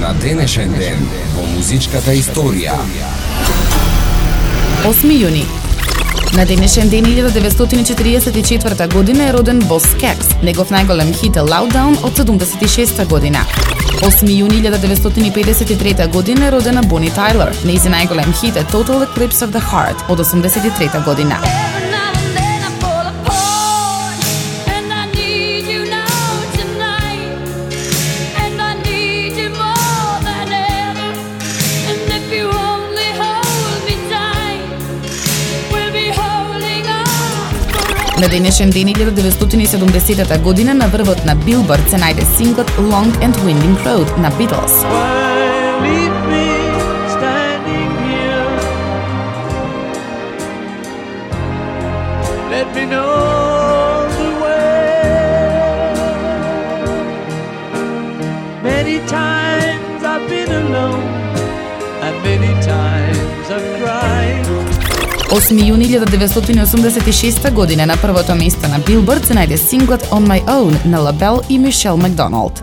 на денешен ден во музичката историја. 8 јуни. На денешен ден 1944 година е роден Бос Скакс. Негов најголем хит е Loud Down од 76 година. 8 јуни 1953 година е родена Бони Тайлер. Нејзин најголем хит е Total Eclipse of the Heart од 83 година. На денешен ден 1970 година на врвот на Билборд се најде синглот Long and Winding Road на Beatles. Many times I've been alone and many times I've cried. 8 јуни 1986 година на првото место на Билборд се најде синглот On My Own на Лабел и Мишел Макдоналд.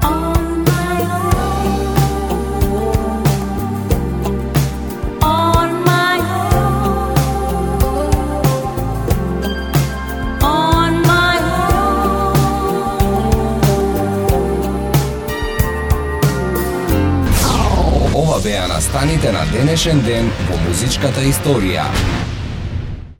Ова беа настаните на денешен ден во музичката историја.